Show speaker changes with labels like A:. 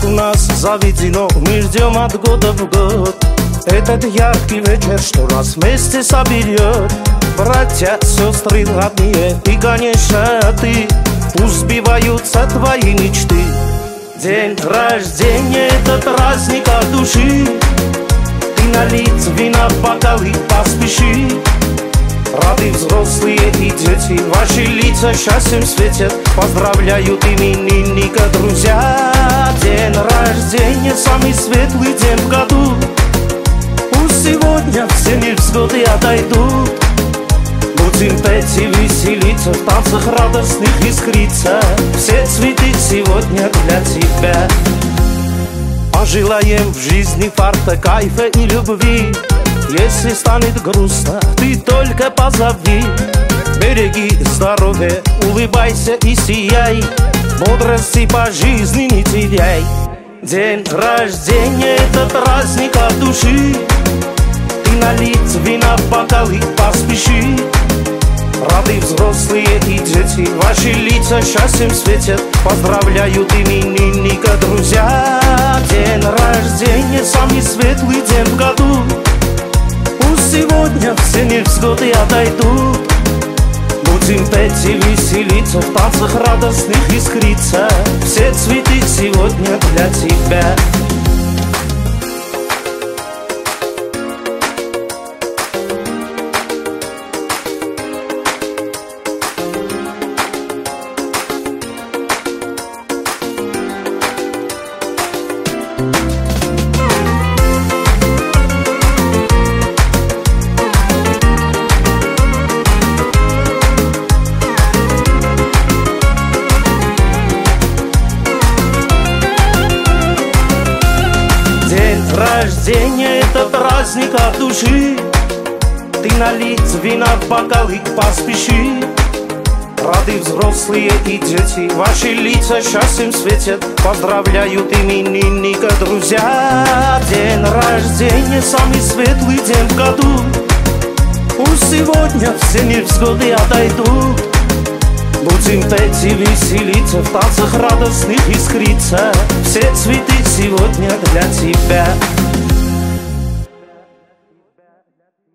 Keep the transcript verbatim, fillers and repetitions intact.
A: Так у нас заведено, мы ждем от года в год этот яркий вечер, что нас вместе соберет. Братья, сестры родные и, конечно, ты. Пусть сбиваются твои мечты. День рождения — это праздник от души. Ты налить вина в бокалы, поспеши. Рады взрослые и дети, ваши лица счастьем светят. Поздравляют именинника друзья. День рождения — самый светлый день в году. Пусть сегодня все невзгоды отойдут. Будем петь и веселиться, в танцах радостных искриться. Все цветы сегодня для тебя. Пожелаем в жизни фарта, кайфа и любви. Если станет грустно, ты только позови. Береги здоровье, улыбайся и сияй. Бодрости по жизни не теряй. День рождения — это праздник от души. Ты налить вина в бокалы, поспеши. Рады взрослые и дети, ваши лица счастьем светят. Поздравляют именинника друзья. День рождения — самый светлый день в году. Пусть сегодня все невзгоды отойдут. Будем петь и веселиться, в танцах радостных искриться. Все цветы сегодня для тебя. Рождение — это праздник от души. Ты налить вина в бокалы, поспеши. Рады взрослые и дети, ваши лица счастьем светят. Поздравляют именинника друзья. День рождения — самый светлый день в году. Пусть сегодня все невзгоды отойдут. Будем петь и веселиться, в танцах радостных искриться. Все цветы сегодня для тебя.